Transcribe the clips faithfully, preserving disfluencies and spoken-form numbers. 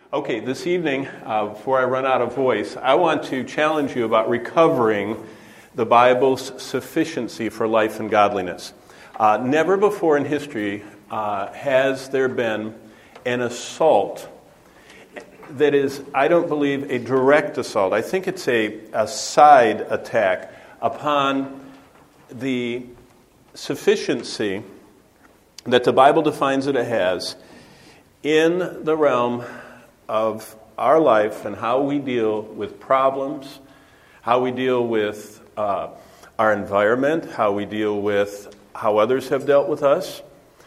Okay, this evening, uh, before I run out of voice, I want to challenge you about recovering the Bible's sufficiency for life and godliness. Uh, never before in history uh, has there been an assault that is, I don't believe, a direct assault. I think it's a, a side attack upon the sufficiency that the Bible defines that it has in the realm of our life and how we deal with problems, how we deal with uh, our environment, how we deal with how others have dealt with us,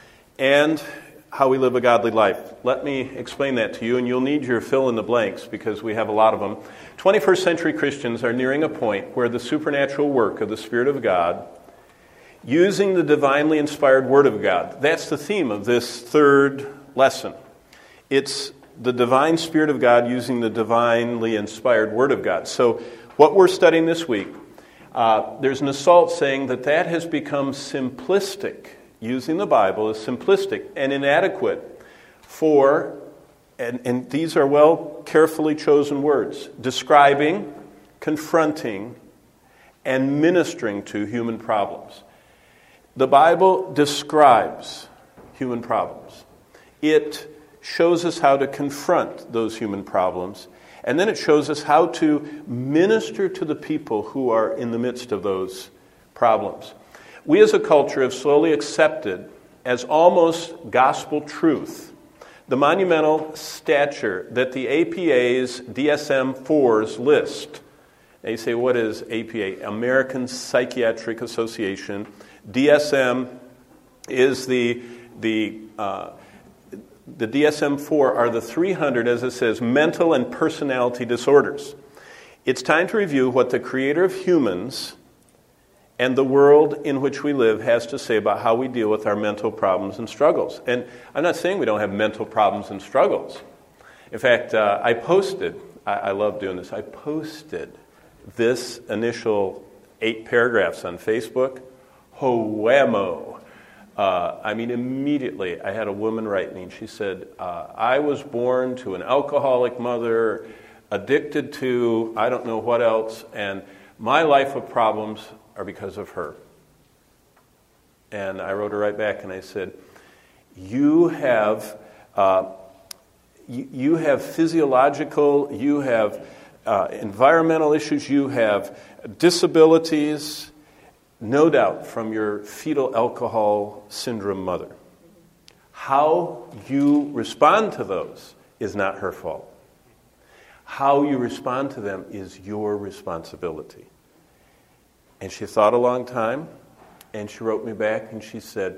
and how we live a godly life. Let me explain that to you, and you'll need your fill in the blanks because we have a lot of them. twenty-first century Christians are nearing a point where the supernatural work of the Spirit of God, using the divinely inspired Word of God, that's the theme of this third lesson. It's the divine Spirit of God using the divinely inspired Word of God. So what we're studying this week, uh, there's an assault saying that that has become simplistic. Using the Bible is simplistic and inadequate for, and, and these are well carefully chosen words, describing, confronting, and ministering to human problems. The Bible describes human problems. It shows us how to confront those human problems, and then it shows us how to minister to the people who are in the midst of those problems. We as a culture have slowly accepted as almost gospel truth the monumental stature that the A P A's D S M fours list. Now you say, what is A P A? American Psychiatric Association. D S M is the the uh, the D S M four are the three hundred, as it says, mental and personality disorders. It's time to review what the Creator of humans and the world in which we live has to say about how we deal with our mental problems and struggles. And I'm not saying we don't have mental problems and struggles. In fact, uh, I posted, I, I love doing this, I posted this initial eight paragraphs on Facebook. Hoemo. Uh, I mean, immediately I had a woman write me and she said, uh, I was born to an alcoholic mother, addicted to I don't know what else, and my life of problems are because of her. And I wrote her right back and I said, you have uh, you, you have physiological, you have uh, environmental issues, you have disabilities, no doubt from your fetal alcohol syndrome mother. How you respond to those is not her fault. How you respond to them is your responsibility. And she thought a long time, and she wrote me back, and she said,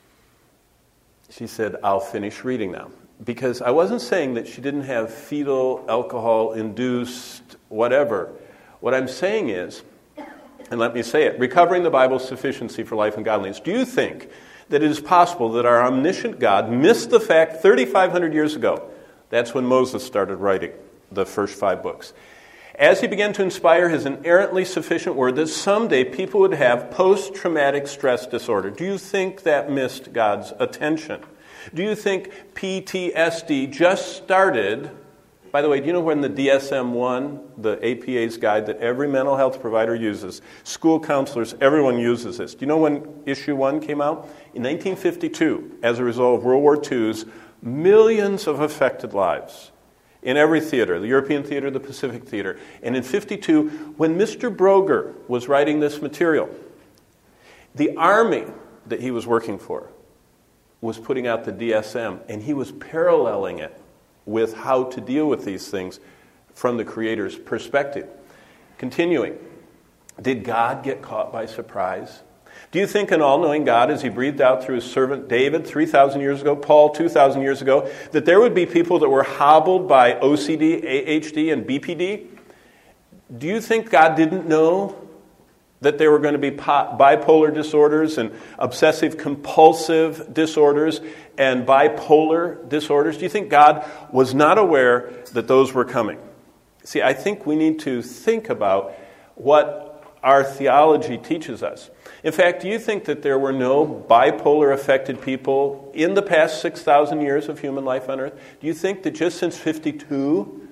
she said, I'll finish reading now. Because I wasn't saying that she didn't have fetal alcohol-induced whatever. What I'm saying is, and let me say it, recovering the Bible's sufficiency for life and godliness. Do you think that it is possible that our omniscient God missed the fact thirty-five hundred years ago? That's when Moses started writing the first five books. As he began to inspire his inerrantly sufficient word that someday people would have post-traumatic stress disorder. Do you think that missed God's attention? Do you think P T S D just started? By the way, do you know when the D S M one, the A P A's guide that every mental health provider uses, school counselors, everyone uses this. Do you know when issue one came out? In nineteen fifty-two, as a result of World War Two's millions of affected lives in every theater, the European theater, the Pacific theater. And in fifty-two, when Mister Broger was writing this material, the army that he was working for was putting out the D S M, and he was paralleling it with how to deal with these things from the Creator's perspective. Continuing, did God get caught by surprise? Do you think an all-knowing God, as he breathed out through his servant David three thousand years ago, Paul two thousand years ago, that there would be people that were hobbled by O C D, A H D, and B P D? Do you think God didn't know that there were going to be bipolar disorders and obsessive-compulsive disorders and bipolar disorders? Do you think God was not aware that those were coming? See, I think we need to think about what our theology teaches us. In fact, do you think that there were no bipolar affected people in the past six thousand years of human life on earth? Do you think that just since fifty-two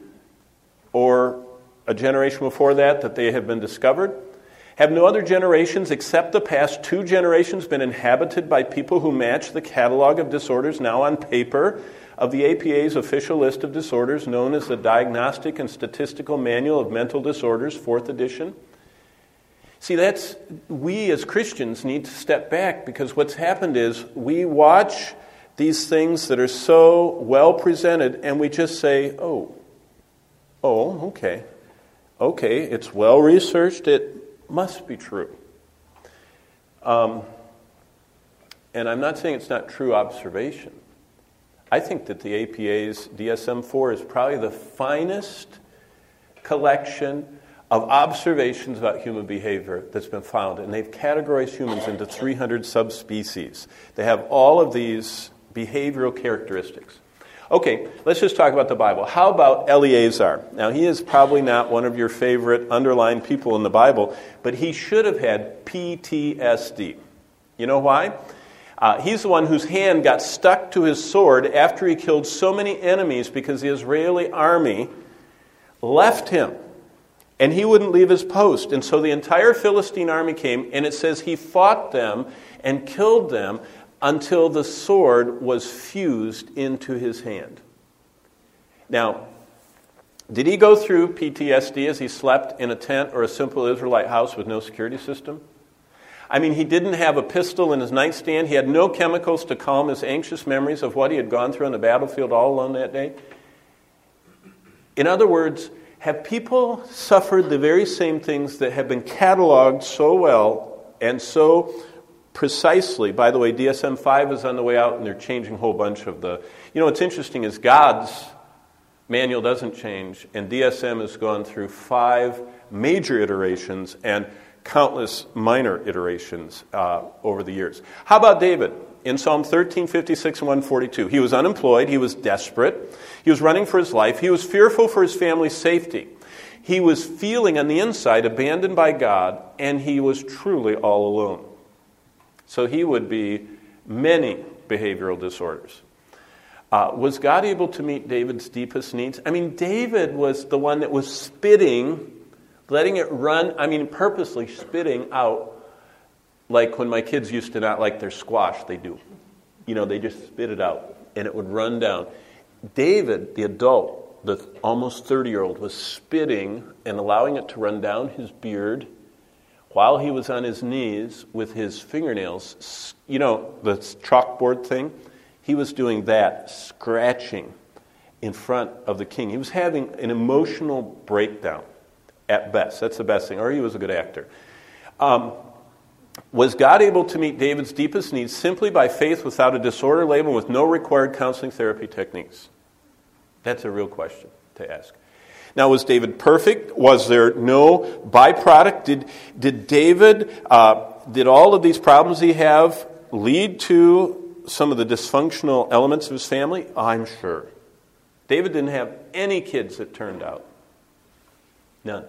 or a generation before that that they have been discovered? Have no other generations except the past two generations been inhabited by people who match the catalog of disorders now on paper of the A P A's official list of disorders known as the Diagnostic and Statistical Manual of Mental Disorders, fourth edition? See, that's, we as Christians need to step back, because what's happened is we watch these things that are so well presented and we just say, oh, oh, okay, okay, it's well researched, it must be true. Um, and I'm not saying it's not true observation. I think that the A P A's D S M four is probably the finest collection of observations about human behavior that's been found. And they've categorized humans into three hundred subspecies. They have all of these behavioral characteristics. Okay, let's just talk about the Bible. How about Eleazar? Now, he is probably not one of your favorite underlined people in the Bible, but he should have had P T S D. You know why? Uh, he's the one whose hand got stuck to his sword after he killed so many enemies because the Israeli army left him. And he wouldn't leave his post. And so the entire Philistine army came, and it says he fought them and killed them until the sword was fused into his hand. Now, did he go through P T S D as he slept in a tent or a simple Israelite house with no security system? I mean, he didn't have a pistol in his nightstand. He had no chemicals to calm his anxious memories of what he had gone through on the battlefield all alone that day. In other words, have people suffered the very same things that have been cataloged so well and so precisely? By the way, D S M five is on the way out, and they're changing a whole bunch of the... You know, what's interesting is God's manual doesn't change, and D S M has gone through five major iterations and countless minor iterations uh, over the years. How about David? In Psalm thirteen, fifty-six, and one forty-two, he was unemployed, he was desperate, he was running for his life, he was fearful for his family's safety. He was feeling on the inside abandoned by God, and he was truly all alone. So he would be many behavioral disorders. Uh, was God able to meet David's deepest needs? I mean, David was the one that was spitting, letting it run, I mean, purposely spitting out. Like when my kids used to not like their squash, they do. You know, they just spit it out, and it would run down. David, the adult, the almost thirty-year-old, was spitting and allowing it to run down his beard while he was on his knees with his fingernails. You know, the chalkboard thing? He was doing that, scratching in front of the king. He was having an emotional breakdown at best. That's the best thing. Or he was a good actor. Um... Was God able to meet David's deepest needs simply by faith without a disorder label, with no required counseling therapy techniques? That's a real question to ask. Now, was David perfect? Was there no byproduct? Did, did David, uh, did all of these problems he have lead to some of the dysfunctional elements of his family? I'm sure. David didn't have any kids that turned out. None.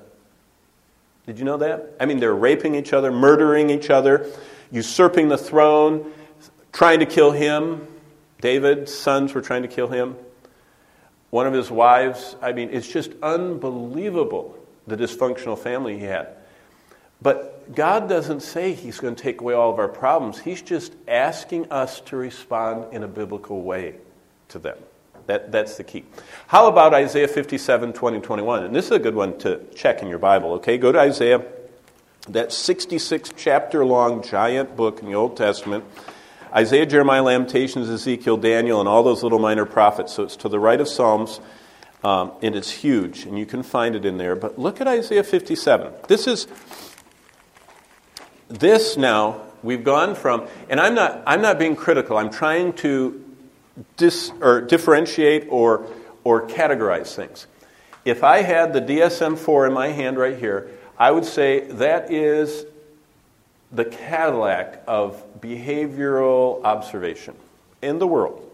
Did you know that? I mean, they're raping each other, murdering each other, usurping the throne, trying to kill him. David's sons were trying to kill him. One of his wives, I mean, it's just unbelievable, the dysfunctional family he had. But God doesn't say he's going to take away all of our problems. He's just asking us to respond in a biblical way to them. That, that's the key. How about Isaiah fifty-seven, twenty, twenty-one? And this is a good one to check in your Bible, okay? Go to Isaiah, that sixty-six chapter long giant book in the Old Testament. Isaiah, Jeremiah, Lamentations, Ezekiel, Daniel, and all those little minor prophets. So it's to the right of Psalms, um, and it's huge, and you can find it in there. But look at Isaiah fifty-seven. This is, this now, we've gone from, and I'm not, I'm not being critical. I'm trying to Dis, or differentiate or or categorize things. If I had the D S M four in my hand right here, I would say that is the Cadillac of behavioral observation in the world.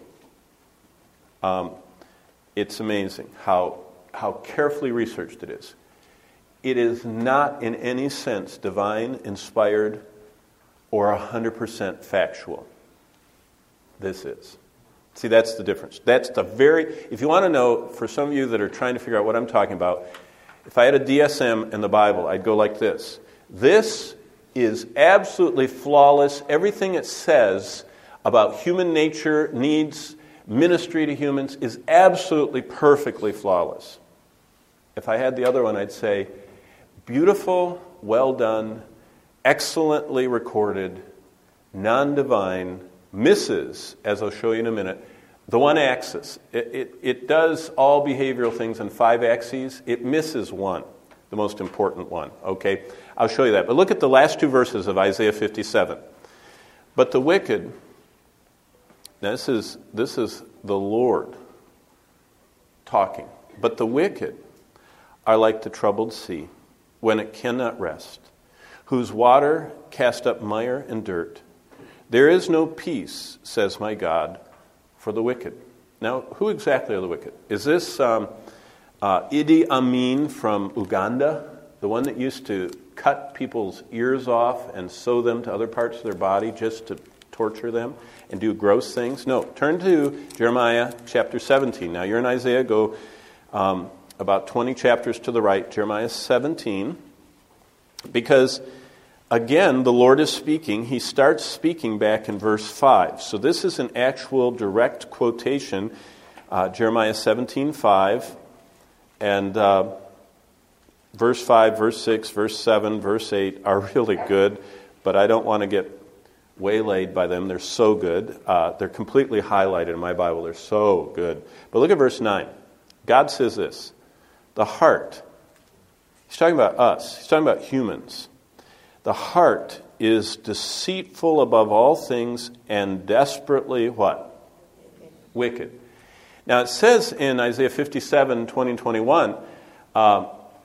Um, it's amazing how how carefully researched it is. it is not in any sense divine, inspired, or one hundred percent factual. This is. See, that's the difference. That's the very, if you want to know, for some of you that are trying to figure out what I'm talking about, if I had a D S M in the Bible, I'd go like this. This is absolutely flawless. Everything it says about human nature, needs, ministry to humans is absolutely perfectly flawless. If I had the other one, I'd say, beautiful, well done, excellently recorded, non-divine, misses, as I'll show you in a minute, the one axis. It, it, it does all behavioral things in five axes. It misses one, the most important one. Okay, I'll show you that. But look at the last two verses of Isaiah fifty-seven. But the wicked, now this is, this is the Lord talking. But the wicked are like the troubled sea, when it cannot rest, whose water cast up mire and dirt. There is no peace, says my God, for the wicked. Now, who exactly are the wicked? Is this um, uh, Idi Amin from Uganda, the one that used to cut people's ears off and sew them to other parts of their body just to torture them and do gross things? No, turn to Jeremiah chapter seventeen. Now, you're in Isaiah, go um, about twenty chapters to the right, Jeremiah seventeen, because again, the Lord is speaking. He starts speaking back in verse five. So this is an actual direct quotation, uh, Jeremiah seventeen five, and uh, verse five, verse six, verse seven, verse eight are really good, but I don't want to get waylaid by them. They're so good. Uh, they're completely highlighted in my Bible. They're so good. But look at verse nine. God says this, the heart, he's talking about us, he's talking about humans. The heart is deceitful above all things and desperately what? Wicked. Now it says in Isaiah fifty-seven, twenty and twenty-one, uh,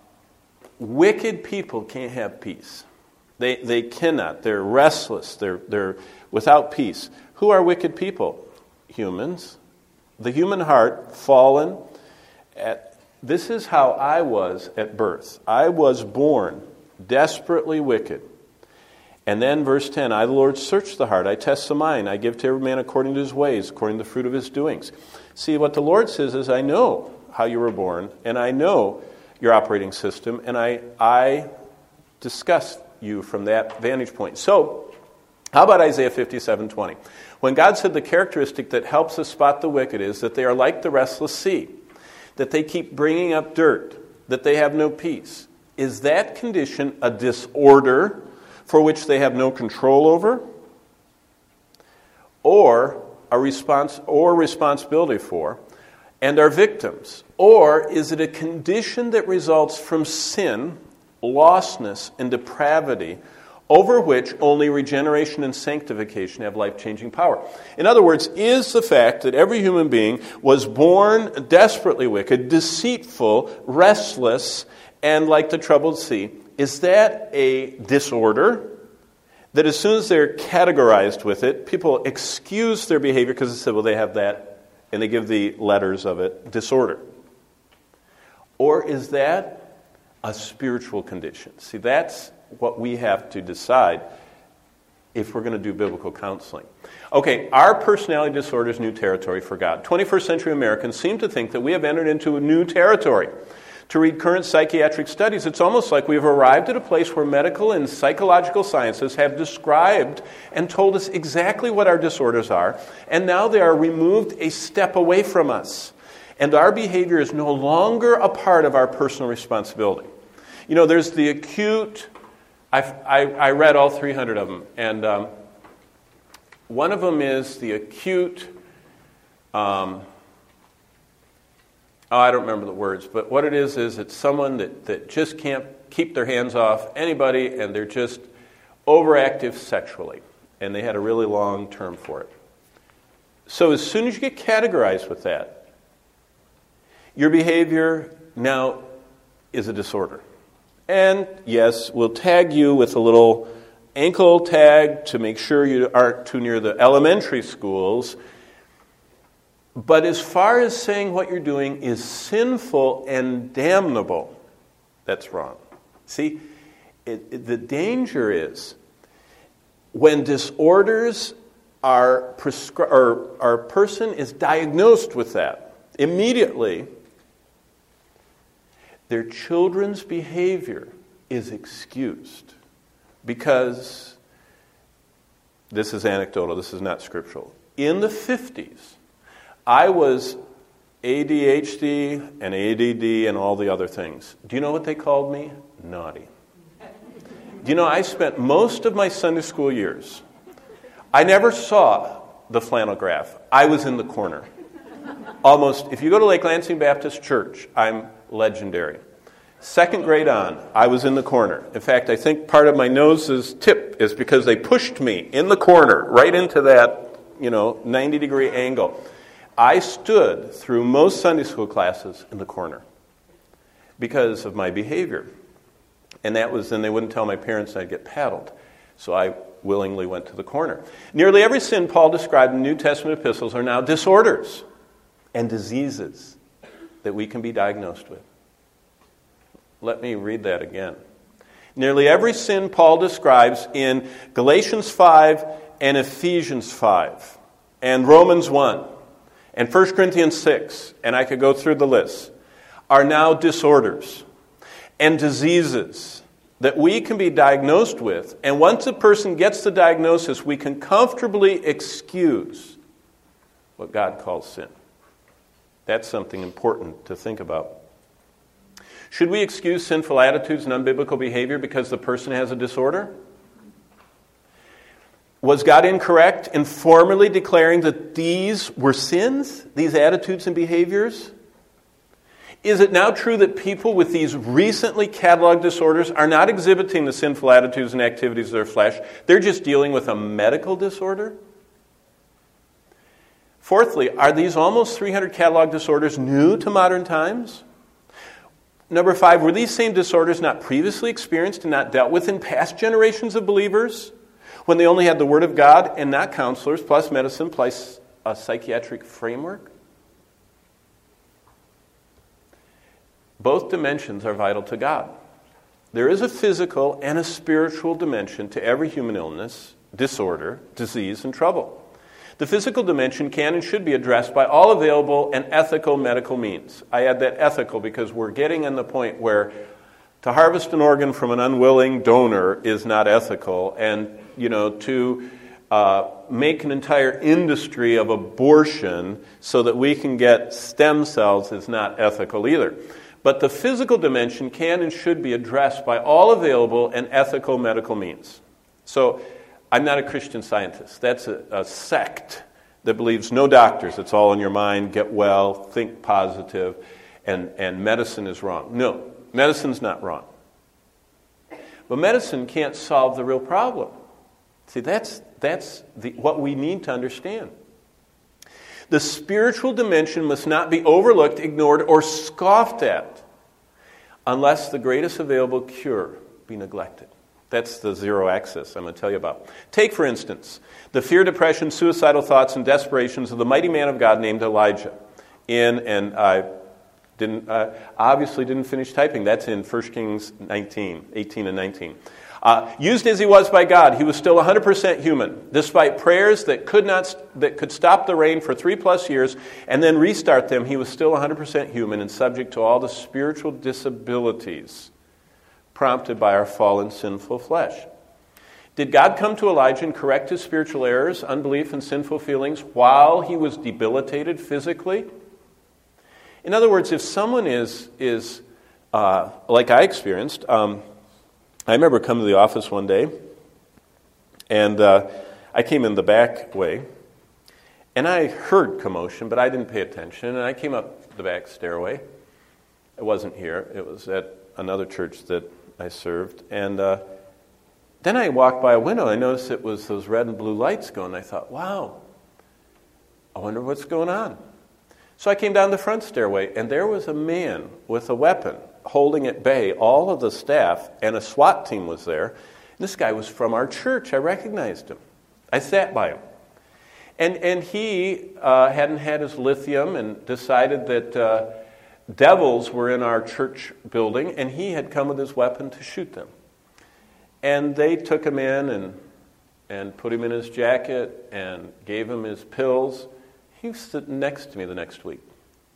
wicked people can't have peace. They they cannot. They're restless. They're they're without peace. Who are wicked people? Humans. The human heart, fallen. At, this is how I was at birth. I was born desperately wicked. And then verse ten, I, the Lord, search the heart. I test the mind. I give to every man according to his ways, according to the fruit of his doings. See, what the Lord says is, I know how you were born, and I know your operating system, and I, I discuss you from that vantage point. So, how about Isaiah fifty-seven twenty? When God said the characteristic that helps us spot the wicked is that they are like the restless sea, that they keep bringing up dirt, that they have no peace. Is that condition a disorder for which they have no control over, or a response or responsibility for, and are victims? Or is it a condition that results from sin, lostness, and depravity, over which only regeneration and sanctification have life-changing power? In other words, is the fact that every human being was born desperately wicked, deceitful, restless, and like the troubled sea, is that a disorder that as soon as they're categorized with it, people excuse their behavior because they say, well, they have that, and they give the letters of it, disorder? Or is that a spiritual condition? See, that's what we have to decide if we're going to do biblical counseling. Okay, our personality disorder is new territory for God. twenty-first century Americans seem to think that we have entered into a new territory. To read current psychiatric studies, it's almost like we've arrived at a place where medical and psychological sciences have described and told us exactly what our disorders are, and now they are removed a step away from us. And our behavior is no longer a part of our personal responsibility. You know, there's the acute, I've, I, I read all three hundred of them, and um, one of them is the acute, um, oh, I don't remember the words, but what it is is it's someone that, that just can't keep their hands off anybody, and they're just overactive sexually, and they had a really long term for it. So as soon as you get categorized with that, your behavior now is a disorder. And yes, we'll tag you with a little ankle tag to make sure you aren't too near the elementary schools. But as far as saying what you're doing is sinful and damnable, that's wrong. See, it, it, the danger is when disorders are prescri- or, or a person is diagnosed with that, immediately their children's behavior is excused because, this is anecdotal, this is not scriptural. In the fifties, I was A D H D and A D D and all the other things. Do you know what they called me? Naughty. Do you know, I spent most of my Sunday school years, I never saw the flannel graph. I was in the corner. Almost, if you go to Lake Lansing Baptist Church, I'm legendary. Second grade on, I was in the corner. In fact, I think part of my nose's tip is because they pushed me in the corner, right into that, you know, ninety degree angle. I stood through most Sunday school classes in the corner because of my behavior. And that was, then they wouldn't tell my parents I'd get paddled. So I willingly went to the corner. Nearly every sin Paul described in the New Testament epistles are now disorders and diseases that we can be diagnosed with. Let me read that again. Nearly every sin Paul describes in Galatians five and Ephesians five and Romans one and First Corinthians six, and I could go through the list, are now disorders and diseases that we can be diagnosed with. And once a person gets the diagnosis, we can comfortably excuse what God calls sin. That's something important to think about. Should we excuse sinful attitudes and unbiblical behavior because the person has a disorder? Was God incorrect in formally declaring that these were sins, these attitudes and behaviors? Is it now true that people with these recently cataloged disorders are not exhibiting the sinful attitudes and activities of their flesh? They're just dealing with a medical disorder? Fourthly, are these almost three hundred cataloged disorders new to modern times? Number five, were these same disorders not previously experienced and not dealt with in past generations of believers when they only had the Word of God and not counselors, plus medicine, plus a psychiatric framework? Both dimensions are vital to God. There is a physical and a spiritual dimension to every human illness, disorder, disease, and trouble. The physical dimension can and should be addressed by all available and ethical medical means. I add that ethical because we're getting in the point where to harvest an organ from an unwilling donor is not ethical, and you know to uh, make an entire industry of abortion so that we can get stem cells is not ethical either. But the physical dimension can and should be addressed by all available and ethical medical means. So I'm not a Christian Scientist. That's a, a sect that believes no doctors. It's all in your mind. Get well, think positive, and, and medicine is wrong. No, medicine's not wrong. But medicine can't solve the real problem. See, that's, that's the, what we need to understand. The spiritual dimension must not be overlooked, ignored, or scoffed at unless the greatest available cure be neglected. That's the zero axis I'm going to tell you about. Take, for instance, the fear, depression, suicidal thoughts, and desperations of the mighty man of God named Elijah. In, and I didn't, uh, obviously didn't finish typing. That's in First Kings nineteen, eighteen and nineteen. Uh, used as he was by God, he was still one hundred percent human, despite prayers that could not that could stop the rain for three plus years and then restart them. He was still one hundred percent human and subject to all the spiritual disabilities prompted by our fallen, sinful flesh. Did God come to Elijah and correct his spiritual errors, unbelief, and sinful feelings while he was debilitated physically? In other words, if someone is is uh, like I experienced. Um, I remember coming to the office one day, and uh, I came in the back way, and I heard commotion, but I didn't pay attention, and I came up the back stairway. It wasn't here. It was at another church that I served, and uh, then I walked by a window, and I noticed it was those red and blue lights going. I thought, wow, I wonder what's going on. So I came down the front stairway, and there was a man with a weapon, holding at bay all of the staff, and a SWAT team was there. And this guy was from our church. I recognized him. I sat by him. And and he uh, hadn't had his lithium and decided that uh, devils were in our church building, and he had come with his weapon to shoot them. And they took him in and and put him in his jacket and gave him his pills. He was sitting next to me the next week.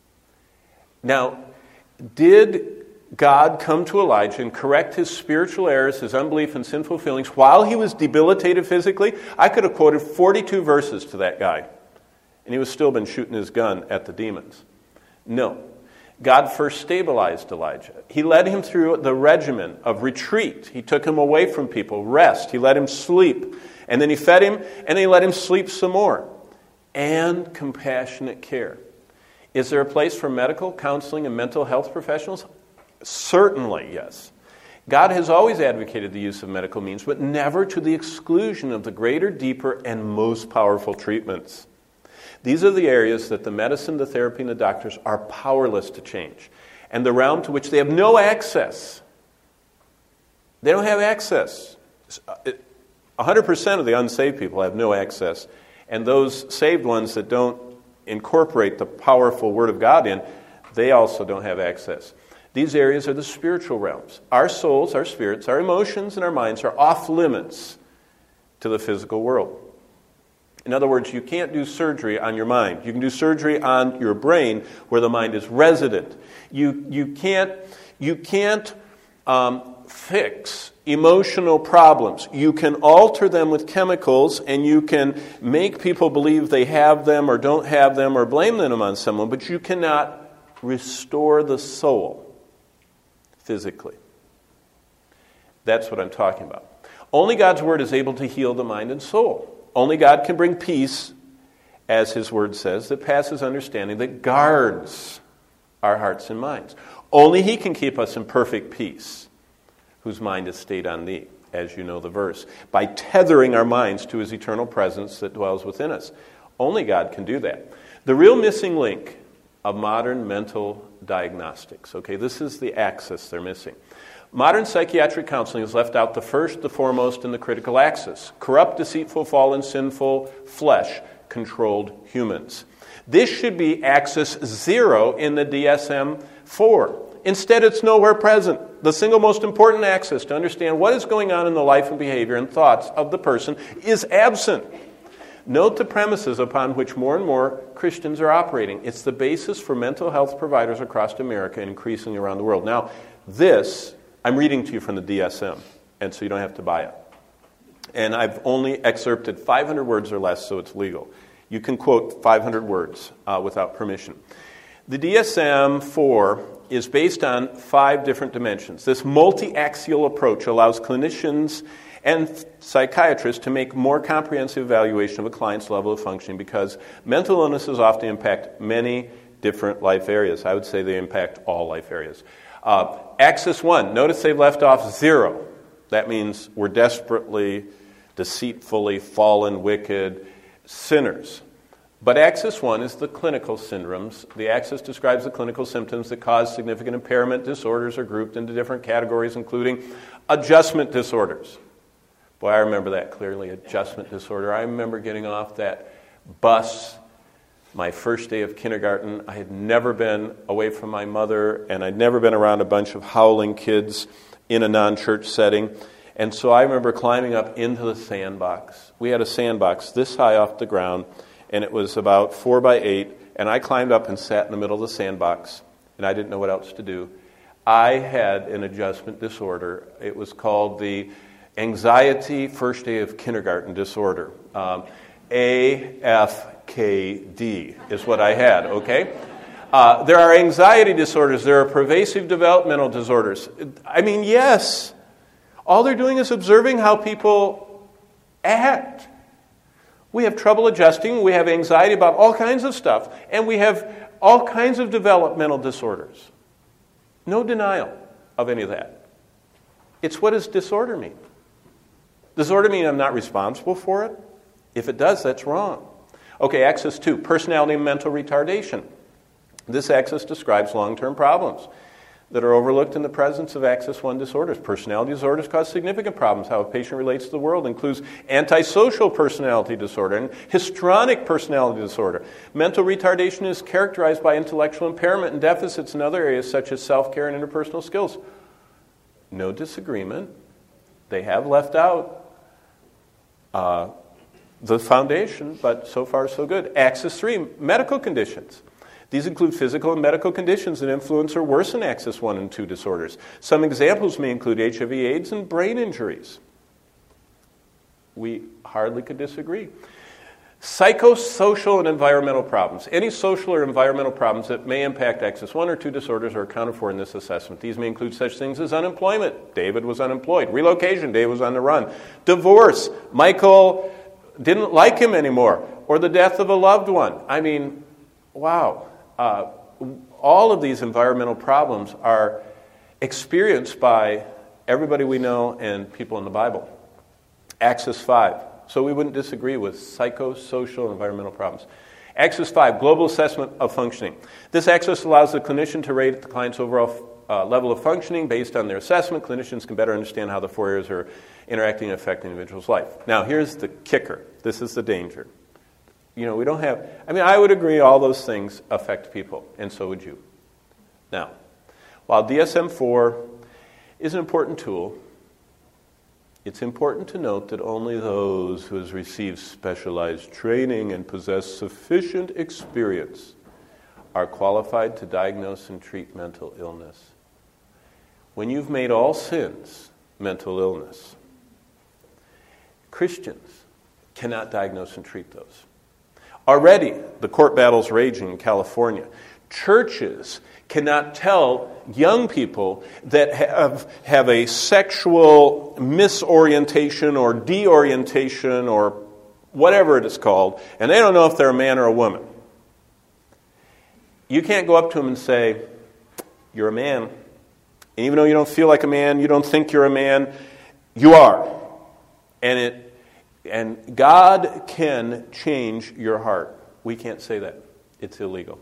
Now, did God come to Elijah and correct his spiritual errors, his unbelief and sinful feelings while he was debilitated physically? I could have quoted forty-two verses to that guy, and he would still been shooting his gun at the demons. No. God first stabilized Elijah. He led him through the regimen of retreat. He took him away from people, rest. He let him sleep. And then he fed him, and then he let him sleep some more. And compassionate care. Is there a place for medical, counseling, and mental health professionals? Certainly, yes. God has always advocated the use of medical means, but never to the exclusion of the greater, deeper, and most powerful treatments. These are the areas that the medicine, the therapy, and the doctors are powerless to change, and the realm to which they have no access. They don't have access. one hundred percent of the unsaved people have no access, and those saved ones that don't incorporate the powerful Word of God in, they also don't have access. These areas are the spiritual realms. Our souls, our spirits, our emotions, and our minds are off limits to the physical world. In other words, you can't do surgery on your mind. You can do surgery on your brain where the mind is resident. You, you can't, you can't um, fix emotional problems. You can alter them with chemicals, and you can make people believe they have them or don't have them or blame them on someone, but you cannot restore the soul physically. That's what I'm talking about. Only God's Word is able to heal the mind and soul. Only God can bring peace, as His Word says, that passes understanding, that guards our hearts and minds. Only He can keep us in perfect peace, whose mind is stayed on Thee, as you know the verse, by tethering our minds to His eternal presence that dwells within us. Only God can do that. The real missing link of modern mental diagnostics, okay, this is the axis they're missing. Modern psychiatric counseling has left out the first, the foremost, and the critical axis. Corrupt, deceitful, fallen, sinful, flesh-controlled humans. This should be axis zero in the D S M four. Instead, it's nowhere present. The single most important axis to understand what is going on in the life and behavior and thoughts of the person is absent. Note the premises upon which more and more Christians are operating. It's the basis for mental health providers across America and increasingly around the world. Now, this, I'm reading to you from the D S M, and so you don't have to buy it. And I've only excerpted five hundred words or less, so it's legal. You can quote five hundred words uh, without permission. The D S M four is based on five different dimensions. This multi-axial approach allows clinicians and psychiatrists to make more comprehensive evaluation of a client's level of functioning because mental illnesses often impact many different life areas. I would say they impact all life areas. Uh, axis one, notice they've left off zero. That means we're desperately, deceitfully, fallen, wicked sinners. But axis one is the clinical syndromes. The axis describes the clinical symptoms that cause significant impairment. Disorders are grouped into different categories, including adjustment disorders. Boy, I remember that clearly, adjustment disorder. I remember getting off that bus my first day of kindergarten. I had never been away from my mother, and I'd never been around a bunch of howling kids in a non-church setting. And so I remember climbing up into the sandbox. We had a sandbox this high off the ground, and it was about four by eight, and I climbed up and sat in the middle of the sandbox, and I didn't know what else to do. I had an adjustment disorder. It was called the anxiety first day of kindergarten disorder. Um, A F K D is what I had, okay? Uh, there are anxiety disorders. There are pervasive developmental disorders. I mean, yes, all they're doing is observing how people act. We have trouble adjusting. We have anxiety about all kinds of stuff. And we have all kinds of developmental disorders. No denial of any of that. It's what does disorder mean? Disorder mean I'm not responsible for it? If it does, that's wrong. Okay, axis two, personality and mental retardation. This axis describes long-term problems. that are overlooked in the presence of Axis one disorders. Personality disorders cause significant problems. How a patient relates to the world includes antisocial personality disorder and histrionic personality disorder. Mental retardation is characterized by intellectual impairment and deficits in other areas such as self-care and interpersonal skills. No disagreement. They have left out uh, the foundation, but so far so good. Axis three, medical conditions. These include physical and medical conditions that influence or worsen Axis one and two disorders. Some examples may include H I V AIDS and brain injuries. We hardly could disagree. Psychosocial and environmental problems. Any social or environmental problems that may impact Axis one or two disorders are accounted for in this assessment. These may include such things as unemployment. David was unemployed. Relocation. David was on the run. Divorce. Michael didn't like him anymore. Or the death of a loved one. I mean, wow. Uh, all of these environmental problems are experienced by everybody we know and people in the Bible. Axis five. So we wouldn't disagree with psychosocial and environmental problems. Axis five, global assessment of functioning. This axis allows the clinician to rate the client's overall uh, level of functioning based on their assessment. Clinicians can better understand how the four areas are interacting and affecting the individual's life. Now, here's the kicker. This is the danger. You know, we don't have, I mean, I would agree all those things affect people, and so would you. Now, while D S M four is an important tool, it's important to note that only those who have received specialized training and possess sufficient experience are qualified to diagnose and treat mental illness. When you've made all sins mental illness, Christians cannot diagnose and treat those. Already, the court battle's raging in California. Churches cannot tell young people that have, have a sexual misorientation or deorientation or whatever it is called, and they don't know if they're a man or a woman. You can't go up to them and say, you're a man. And even though you don't feel like a man, you don't think you're a man, you are. And it And God can change your heart. We can't say that. It's illegal.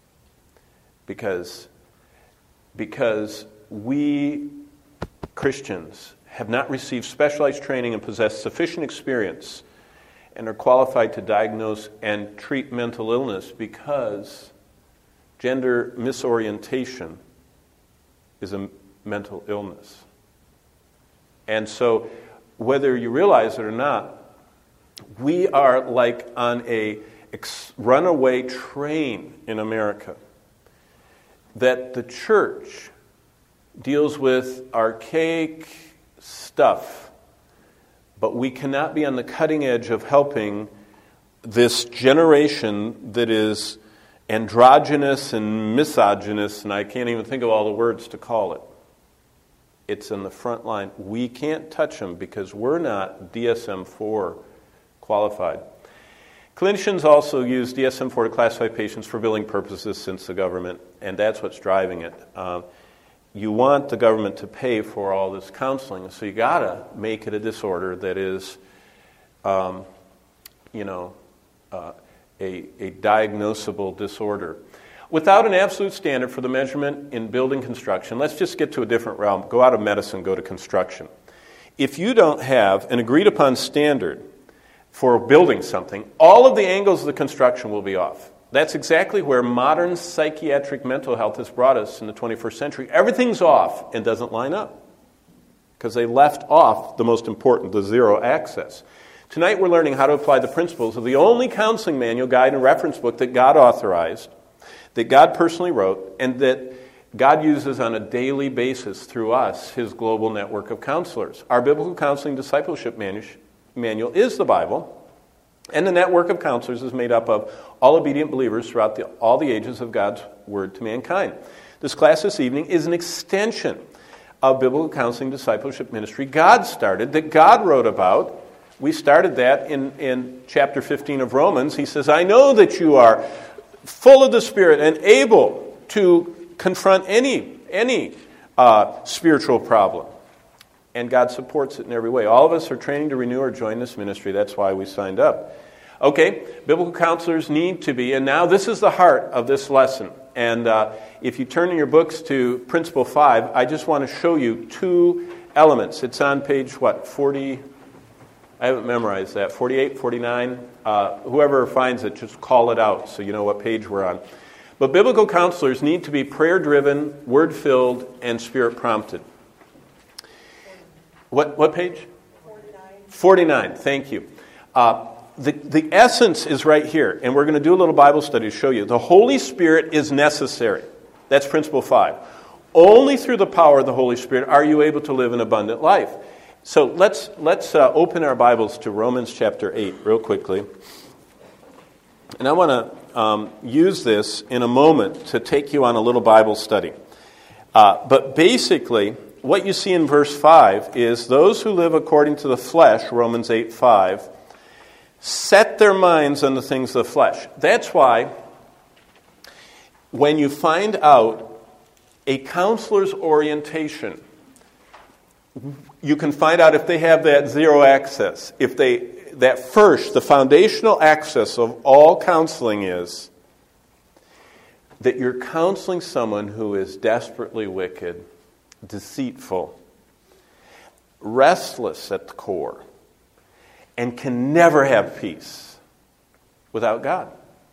Because, because we Christians have not received specialized training and possess sufficient experience and are qualified to diagnose and treat mental illness because gender misorientation is a mental illness. And so, whether you realize it or not, we are like on a ex- runaway train in America that the church deals with archaic stuff, but we cannot be on the cutting edge of helping this generation that is androgynous and misogynist, and I can't even think of all the words to call it. It's in the front line. We can't touch them because we're not D S M four qualified. Clinicians also use D S M four to classify patients for billing purposes since the government, and that's what's driving it. Uh, you want the government to pay for all this counseling, so you gotta make it a disorder that is, um, you know, uh, a, a diagnosable disorder. Without an absolute standard for the measurement in building construction, let's just get to a different realm. Go out of medicine, go to construction. If you don't have an agreed upon standard for building something, all of the angles of the construction will be off. That's exactly where modern psychiatric mental health has brought us in the twenty-first century. Everything's off and doesn't line up because they left off the most important, the zero axis. Tonight we're learning how to apply the principles of the only counseling manual, guide, and reference book that God authorized, that God personally wrote, and that God uses on a daily basis through us, His global network of counselors. Our Biblical Counseling Discipleship Manual is the Bible, and the network of counselors is made up of all obedient believers throughout the, all the ages of God's Word to mankind. This class this evening is an extension of Biblical Counseling Discipleship Ministry God started, that God wrote about. We started that in, in chapter fifteen of Romans. He says, I know that you are full of the Spirit and able to confront any, any uh, spiritual problem. And God supports it in every way. All of us are training to renew or join this ministry. That's why we signed up. Okay, biblical counselors need to be, and now this is the heart of this lesson. And uh, if you turn in your books to Principle five, I just want to show you two elements. It's on page, what, forty? I haven't memorized that. forty-eight, forty-nine? Uh, whoever finds it, just call it out so you know what page we're on. But biblical counselors need to be prayer-driven, word-filled, and spirit-prompted. What, what page? forty-nine. forty-nine, thank you. Uh, the, the essence is right here, and we're going to do a little Bible study to show you. The Holy Spirit is necessary. That's Principle five. Only through the power of the Holy Spirit are you able to live an abundant life. So let's let's uh, open our Bibles to Romans chapter eight real quickly. And I want to um, use this in a moment to take you on a little Bible study. Uh, but basically, what you see in verse five is those who live according to the flesh, Romans eight five, set their minds on the things of the flesh. That's why when you find out a counselor's orientation, you can find out if they have that zero access. If they, that first, the foundational access of all counseling is that you're counseling someone who is desperately wicked, deceitful, restless at the core, and can never have peace without God.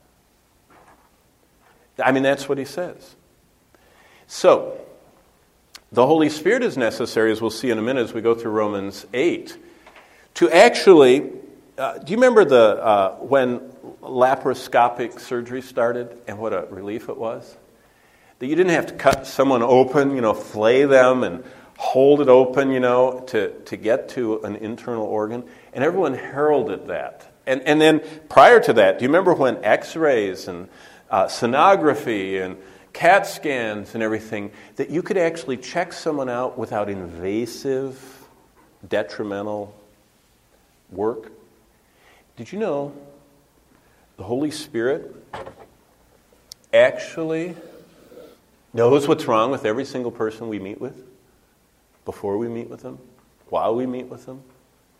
I mean, that's what he says. So, the Holy Spirit is necessary, as we'll see in a minute as we go through Romans eight, to actually, uh, do you remember the uh, when laparoscopic surgery started and what a relief it was? That you didn't have to cut someone open, you know, flay them and hold it open, you know, to, to get to an internal organ. And everyone heralded that. And, and then prior to that, do you remember when x-rays and uh, sonography and CAT scans and everything, that you could actually check someone out without invasive, detrimental work? Did you know the Holy Spirit actually knows what's wrong with every single person we meet with before we meet with them, while we meet with them?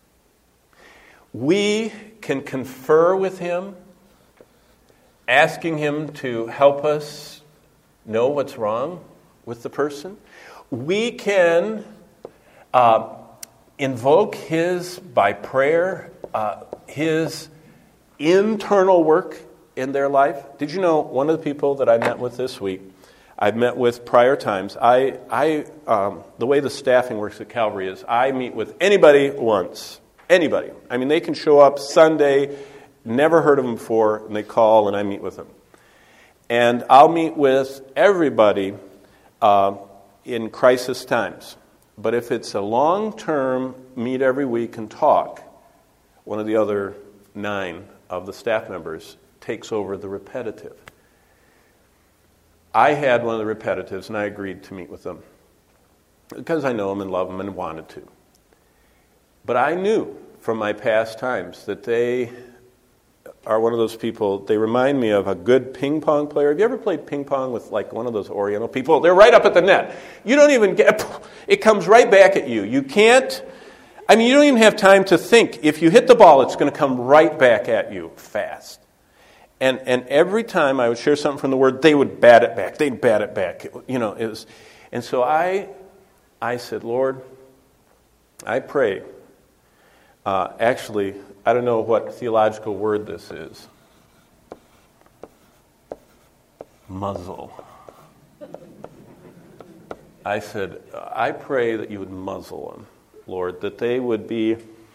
We can confer with him, asking him to help us know what's wrong with the person. We can uh, invoke his, by prayer, uh, his internal work in their life. Did you know one of the people that I met with this week, I've met with prior times, I, I um, the way the staffing works at Calvary is I meet with anybody once. Anybody. I mean, they can show up Sunday, never heard of them before, and they call and I meet with them. And I'll meet with everybody uh, in crisis times. But if it's a long-term meet every week and talk, one of the other nine of the staff members takes over the repetitive. I had one of the repetitives, and I agreed to meet with them because I know them and love them and wanted to. But I knew from my past times that they are one of those people, they remind me of a good ping pong player. Have you ever played ping pong with like one of those Oriental people? They're right up at the net. You don't even get, it comes right back at you. You can't, I mean, you don't even have time to think. If you hit the ball, it's going to come right back at you fast. And and every time I would share something from the Word, they would bat it back. They'd bat it back. It, you know, it was, and so I, I said, Lord, I pray. Uh, actually, I don't know what theological word this is. Muzzle. I said, I pray that you would muzzle them, Lord, that they would be,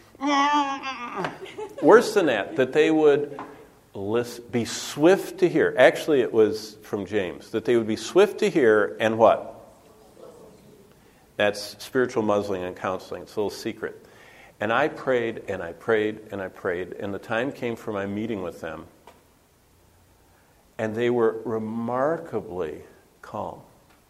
worse than that, that they would listen, be swift to hear. Actually, it was from James, that they would be swift to hear and what? That's spiritual muzzling and counseling. It's a little secret. And I prayed, and I prayed, and I prayed, and the time came for my meeting with them. And they were remarkably calm.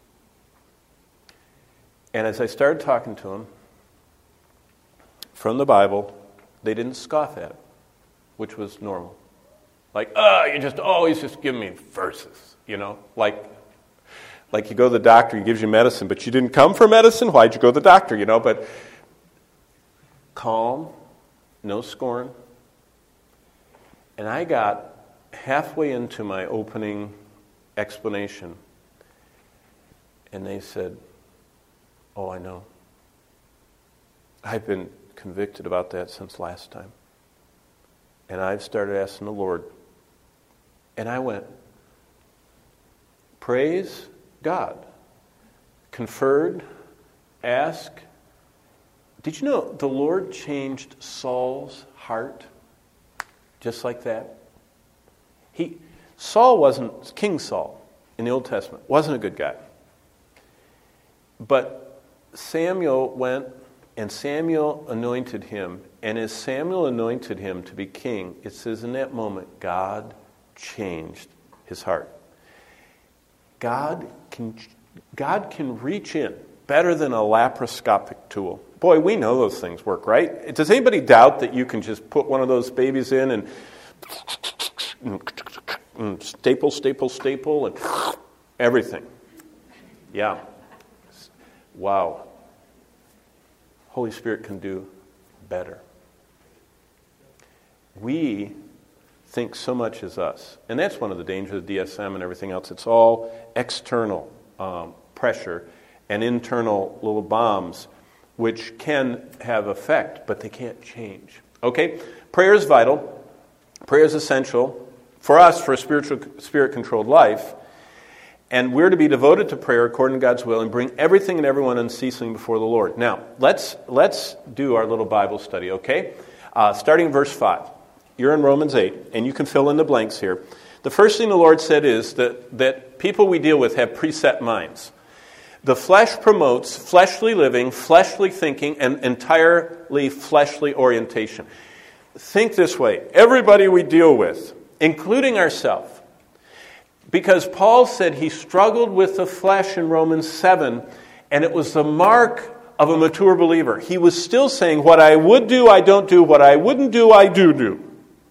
And as I started talking to them from the Bible, they didn't scoff at it, which was normal. Like, oh, you just always just give me verses, you know? Like, like you go to the doctor, he gives you medicine, but you didn't come for medicine? Why'd you go to the doctor, you know? But calm, no scorn. And I got halfway into my opening explanation. And they said, oh, I know. I've been convicted about that since last time. And I've started asking the Lord. And I went, praise God. Conferred, ask. Did you know the Lord changed Saul's heart just like that? He, Saul wasn't, King Saul in the Old Testament, wasn't a good guy. But Samuel went and Samuel anointed him. And as Samuel anointed him to be king, it says in that moment, God changed his heart. God can, God can reach in better than a laparoscopic tool. Boy, we know those things work, right? Does anybody doubt that you can just put one of those babies in and, and staple, staple, staple, and everything? Yeah. Wow. Holy Spirit can do better. We think so much as us. And that's one of the dangers of D S M and everything else. It's all external um, pressure and internal little bombs which can have effect, but they can't change. Okay? Prayer is vital. Prayer is essential for us for a spiritual, spirit-controlled life. And we're to be devoted to prayer according to God's will and bring everything and everyone unceasingly before the Lord. Now, let's let's do our little Bible study, okay? Uh, starting in verse five. You're in Romans eight, and you can fill in the blanks here. The first thing the Lord said is that, that people we deal with have preset minds. The flesh promotes fleshly living, fleshly thinking, and entirely fleshly orientation. Think this way. Everybody we deal with, including ourselves, because Paul said he struggled with the flesh in Romans seven, and it was the mark of a mature believer. He was still saying, what I would do, I don't do. What I wouldn't do, I do do.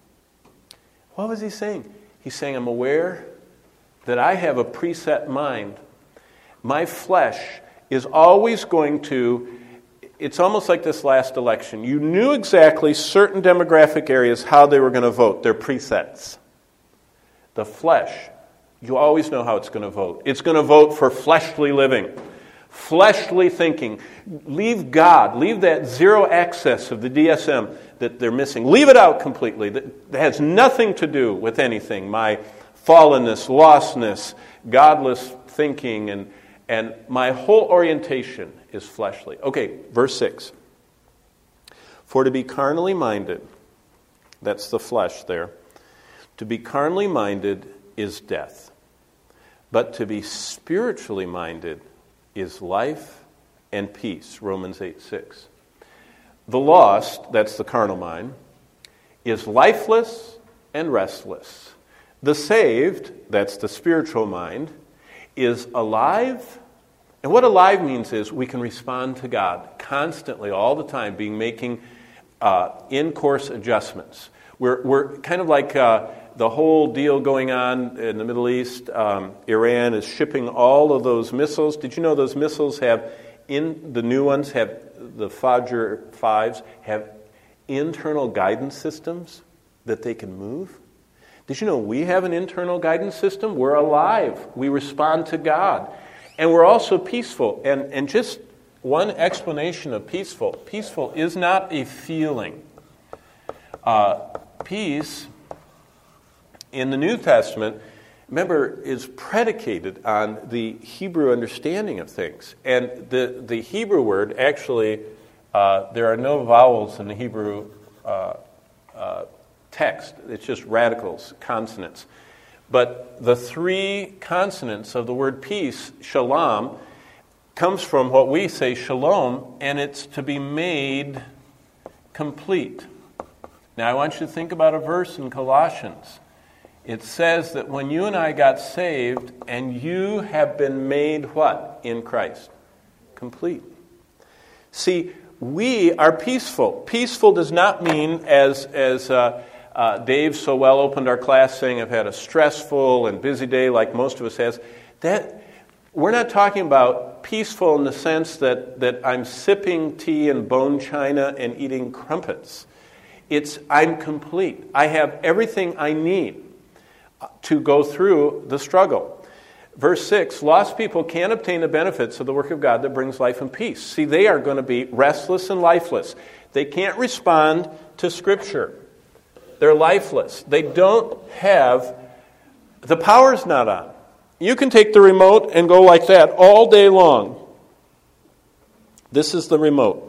What was he saying? He's saying, I'm aware that I have a preset mind. My flesh is always going to, it's almost like this last election. You knew exactly certain demographic areas how they were going to vote. They're presets. The flesh, you always know how it's going to vote. It's going to vote for fleshly living, fleshly thinking. Leave God, leave that zero access of the D S M that they're missing. Leave it out completely. That has nothing to do with anything. My fallenness, lostness, godless thinking, and, and my whole orientation is fleshly. Okay, verse six. For to be carnally minded, that's the flesh there, to be carnally minded is death. But to be spiritually minded is life and peace, Romans eight six. The lost, that's the carnal mind, is lifeless and restless. The saved, that's the spiritual mind, is alive. And what alive means is we can respond to God constantly, all the time, being making uh, in-course adjustments. We're, we're kind of like uh, the whole deal going on in the Middle East. Um, Iran is shipping all of those missiles. Did you know those missiles have, in the new ones, have the Fajr fives, have internal guidance systems that they can move? Did you know we have an internal guidance system? We're alive. We respond to God. And we're also peaceful. And, and just one explanation of peaceful. Peaceful is not a feeling. Uh, peace in the New Testament, remember, is predicated on the Hebrew understanding of things. And the, the Hebrew word, actually, uh, there are no vowels in the Hebrew uh, uh, text. It's just radicals, consonants. But the three consonants of the word peace, shalom, comes from what we say shalom, and it's to be made complete. Now, I want you to think about a verse in Colossians. It says that when you and I got saved, and you have been made what? In Christ. Complete. See, we are peaceful. Peaceful does not mean, as, as uh, uh, Dave so well opened our class saying, I've had a stressful and busy day like most of us has. That, we're not talking about peaceful in the sense that, that I'm sipping tea in bone china and eating crumpets. It's I'm complete. I have everything I need to go through the struggle. Verse six, lost people can't obtain the benefits of the work of God that brings life and peace. See, they are going to be restless and lifeless. They can't respond to Scripture. They're lifeless. They don't have, the power's not on. You can take the remote and go like that all day long. This is the remote.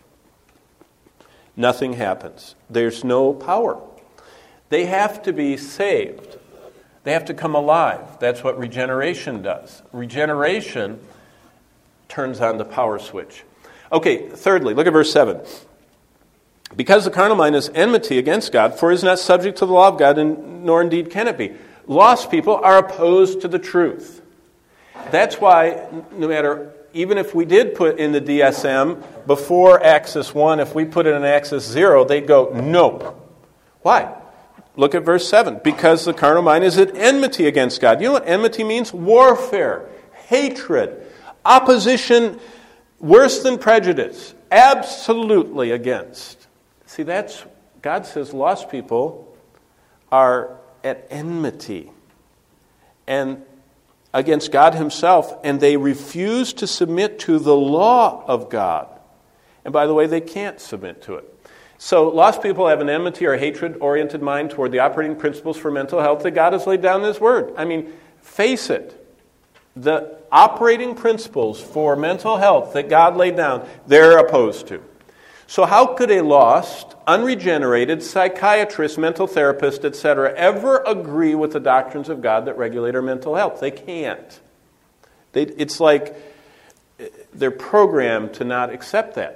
Nothing happens. There's no power. They have to be saved. They have to come alive. That's what regeneration does. Regeneration turns on the power switch. Okay, thirdly, look at verse seven. Because the carnal mind is enmity against God, for it is not subject to the law of God, and nor indeed can it be. Lost people are opposed to the truth. That's why, no matter, even if we did put in the D S M before Axis one, if we put it in Axis zero, they'd go, no. Why? Look at verse seven. Because the carnal mind is at enmity against God. You know what enmity means? Warfare, hatred, opposition, worse than prejudice, absolutely against. See, that's, God says lost people are at enmity and against God himself, and they refuse to submit to the law of God. And by the way, they can't submit to it. So lost people have an enmity or hatred-oriented mind toward the operating principles for mental health that God has laid down in his word. I mean, face it. The operating principles for mental health that God laid down, they're opposed to. So how could a lost, unregenerated psychiatrist, mental therapist, et cetera, ever agree with the doctrines of God that regulate our mental health? They can't. They, it's like they're programmed to not accept that.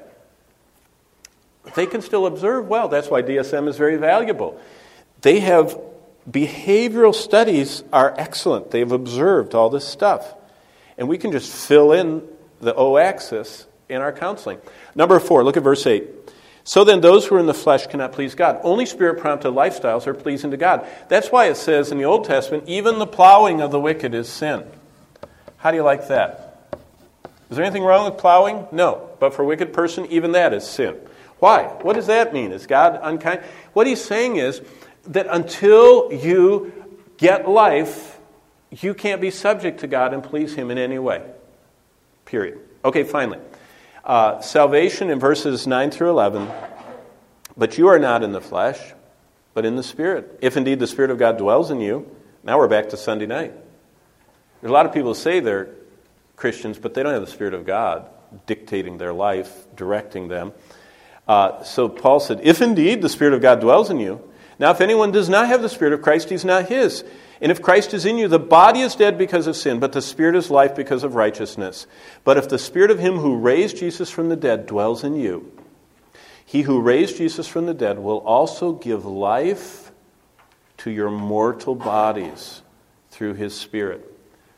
They can still observe well. That's why D S M is very valuable. They have behavioral studies are excellent. They've observed all this stuff. And we can just fill in the O-axis in our counseling. Number four, look at verse eight. So then those who are in the flesh cannot please God. Only Spirit-prompted lifestyles are pleasing to God. That's why it says in the Old Testament, even the plowing of the wicked is sin. How do you like that? Is there anything wrong with plowing? No. But for a wicked person, even that is sin. Why? What does that mean? Is God unkind? What he's saying is that until you get life, you can't be subject to God and please him in any way. Period. Okay, finally. Uh, salvation in verses nine through eleven. But you are not in the flesh, but in the Spirit. If indeed the Spirit of God dwells in you. Now we're back to Sunday night. There's a lot of people who say they're Christians, but they don't have the Spirit of God dictating their life, directing them. Uh, so Paul said, if indeed the Spirit of God dwells in you. Now if anyone does not have the Spirit of Christ, he's not his. And if Christ is in you, the body is dead because of sin, but the Spirit is life because of righteousness. But if the Spirit of him who raised Jesus from the dead dwells in you, he who raised Jesus from the dead will also give life to your mortal bodies through his Spirit.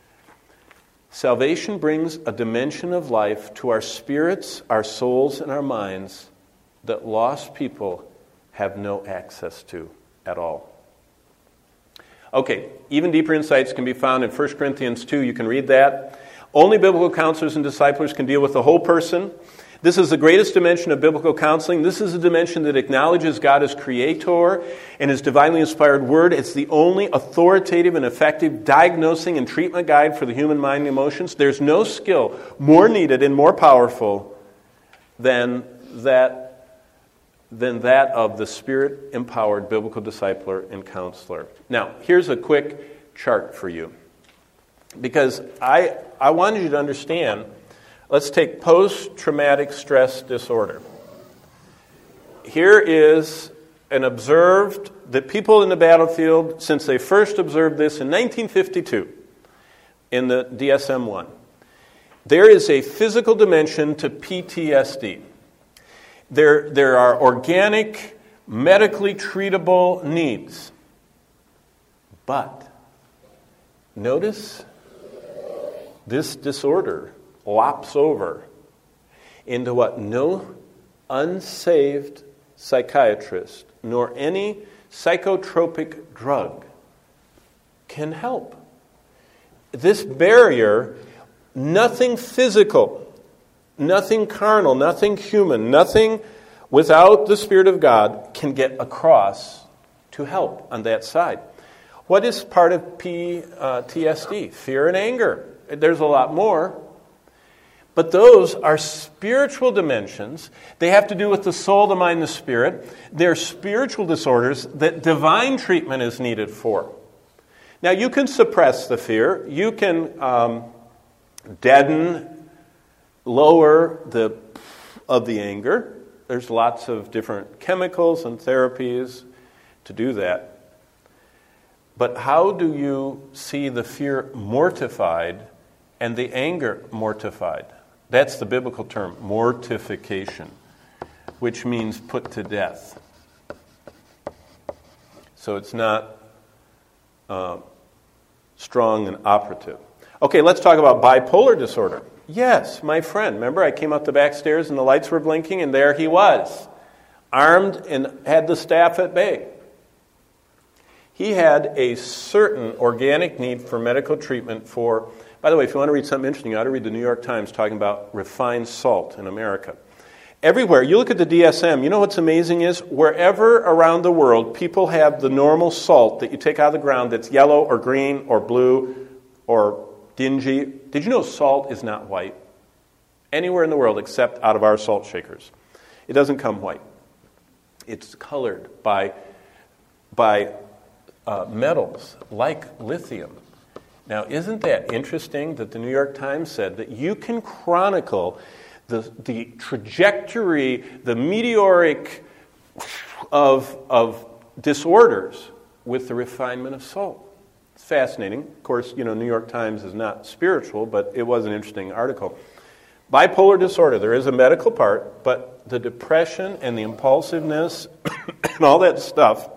Salvation brings a dimension of life to our spirits, our souls, and our minds that lost people have no access to at all. Okay, even deeper insights can be found in First Corinthians two. You can read that. Only biblical counselors and disciplers can deal with the whole person. This is the greatest dimension of biblical counseling. This is a dimension that acknowledges God as creator and his divinely inspired word. It's the only authoritative and effective diagnosing and treatment guide for the human mind and emotions. There's no skill more needed and more powerful than that than that of the Spirit-empowered biblical discipler and counselor. Now, here's a quick chart for you. Because I, I wanted you to understand, let's take post-traumatic stress disorder. Here is an observed, the people in the battlefield, since they first observed this in nineteen fifty-two, in the D S M one, there is a physical dimension to P T S D. There, there are organic, medically treatable needs. But, notice, this disorder lops over into what no unsaved psychiatrist nor any psychotropic drug can help. This barrier, nothing physical, nothing carnal, nothing human, nothing without the Spirit of God can get across to help on that side. What is part of P T S D? Fear and anger. There's a lot more. But those are spiritual dimensions. They have to do with the soul, the mind, the spirit. They're spiritual disorders that divine treatment is needed for. Now, you can suppress the fear. You can um, deaden, lower the of the anger. There's lots of different chemicals and therapies to do that. But how do you see the fear mortified and the anger mortified? That's the biblical term, mortification, which means put to death. So it's not uh, strong and operative. Okay, let's talk about bipolar disorder. Yes, my friend. Remember, I came up the back stairs and the lights were blinking, and there he was, armed and had the staff at bay. He had a certain organic need for medical treatment for... By the way, if you want to read something interesting, you ought to read the New York Times talking about refined salt in America. Everywhere, you look at the D S M, you know what's amazing is wherever around the world people have the normal salt that you take out of the ground that's yellow or green or blue or dingy. Did you know salt is not white? Anywhere in the world except out of our salt shakers. It doesn't come white. It's colored by, by uh, metals like lithium. Now, isn't that interesting that the New York Times said that you can chronicle the, the trajectory, the meteoric of, of disorders with the refinement of salt? It's fascinating. Of course, you know, New York Times is not spiritual, but it was an interesting article. Bipolar disorder, there is a medical part, but the depression and the impulsiveness and all that stuff.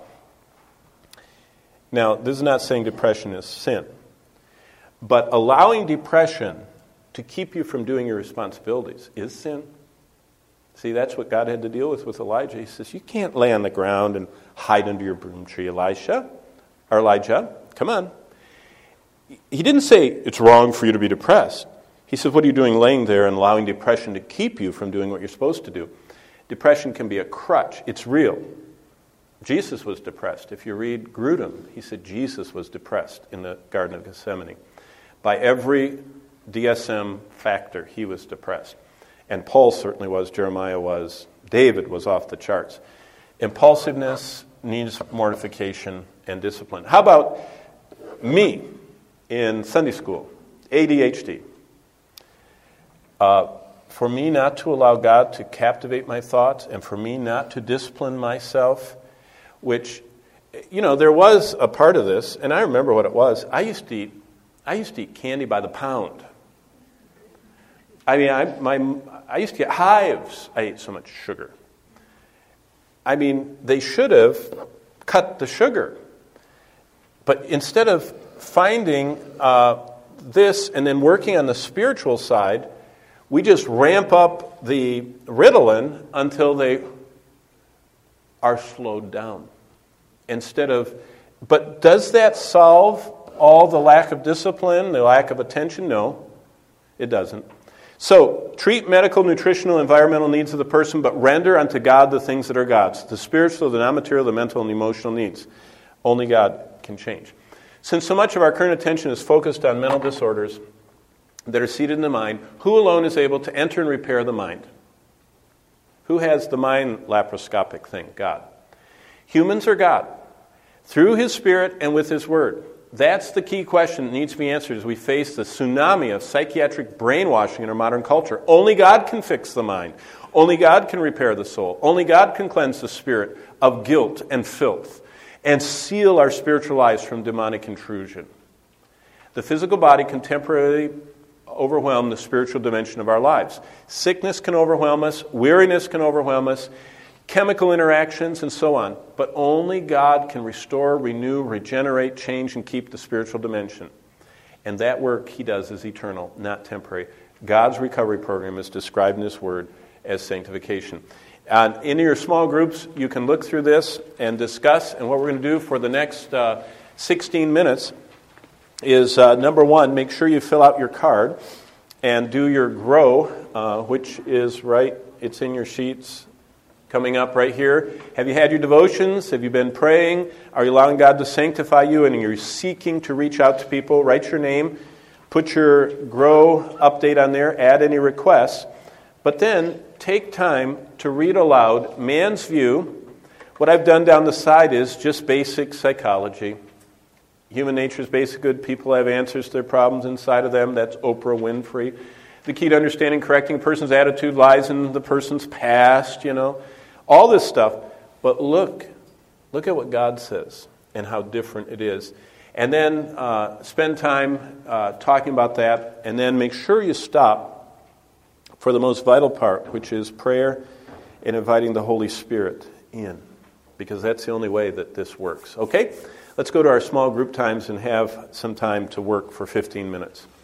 Now, this is not saying depression is sin. But allowing depression to keep you from doing your responsibilities is sin. See, that's what God had to deal with with Elijah. He says, you can't lay on the ground and hide under your broom tree, Elisha. Or Elijah, come on. He didn't say it's wrong for you to be depressed. He said, what are you doing laying there and allowing depression to keep you from doing what you're supposed to do? Depression can be a crutch. It's real. Jesus was depressed. If you read Grudem, he said Jesus was depressed in the Garden of Gethsemane. By every D S M factor, he was depressed. And Paul certainly was, Jeremiah was, David was off the charts. Impulsiveness needs mortification and discipline. How about me in Sunday school, A D H D? Uh, for me not to allow God to captivate my thoughts and for me not to discipline myself, which, you know, there was a part of this, and I remember what it was. I used to eat I used to eat candy by the pound. I mean, I, my, I used to get hives. I ate so much sugar. I mean, they should have cut the sugar. But instead of finding uh, this and then working on the spiritual side, we just ramp up the Ritalin until they are slowed down. Instead of, but does that solve all the lack of discipline, the lack of attention? No, it doesn't. So, treat medical, nutritional, environmental needs of the person, but render unto God the things that are God's. The spiritual, the non-material, the mental, and the emotional needs. Only God can change. Since so much of our current attention is focused on mental disorders that are seated in the mind, who alone is able to enter and repair the mind? Who has the mind laparoscopic thing? God. Humans or God? Through His Spirit and with His Word. That's the key question that needs to be answered as we face the tsunami of psychiatric brainwashing in our modern culture. Only God can fix the mind. Only God can repair the soul. Only God can cleanse the spirit of guilt and filth and seal our spiritual lives from demonic intrusion. The physical body can temporarily overwhelm the spiritual dimension of our lives. Sickness can overwhelm us. Weariness can overwhelm us. Chemical interactions, and so on. But only God can restore, renew, regenerate, change, and keep the spiritual dimension. And that work He does is eternal, not temporary. God's recovery program is described in His Word as sanctification. And in your small groups, you can look through this and discuss. And what we're going to do for the next uh, sixteen minutes is, uh, number one, make sure you fill out your card and do your GROW, uh, which is right, it's in your sheets. coming up right here. Have you had your devotions? Have you been praying? Are you allowing God to sanctify you and you're seeking to reach out to people? Write your name. Put your Grow update on there. Add any requests. But then take time to read aloud Man's View. What I've done down the side is just basic psychology. Human nature is basic good. People have answers to their problems inside of them. That's Oprah Winfrey. The key to understanding, correcting a person's attitude lies in the person's past, you know. All this stuff. But look, look at what God says and how different it is. And then uh, spend time uh, talking about that. And then make sure you stop for the most vital part, which is prayer and inviting the Holy Spirit in. Because that's the only way that this works. Okay? Let's go to our small group times and have some time to work for fifteen minutes.